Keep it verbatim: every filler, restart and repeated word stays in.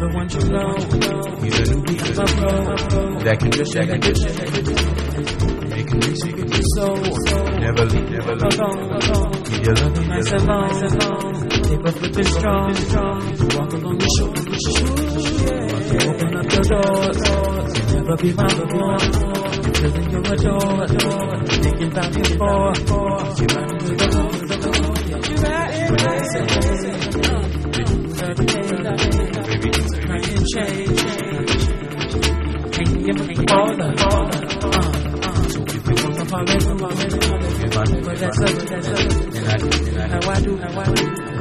the one you know. He's a new beat, a pro. That can just, that can just, making me sick in your soul. Never leave, never leave alone. Keep your love nice and long. Keep up with it strong. Walk along the shore. Open up your doors. You'll never be my one. You're feeling you're adored. Thinking about you for. You're riding with the Lord. You're riding with the Lord. Baby, baby, change. Ain't give a bother. So if you want to follow me, follow me, follow me. But that's up, that's up. And I do, and I do, and I do.